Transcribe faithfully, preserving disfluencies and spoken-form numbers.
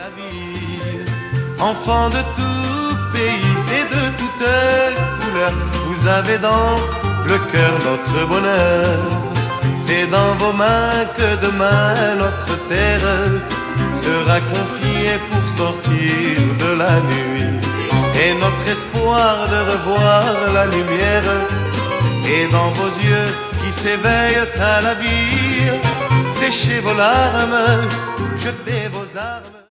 navire. Enfants de tout pays et de toutes couleurs, vous avez dans le cœur notre bonheur. C'est dans vos mains que demain notre terre sera confiée pour sortir de la nuit. Et notre espoir de revoir la lumière est dans vos yeux qui s'éveillent à la vie. Séchez vos larmes, jetez vos armes.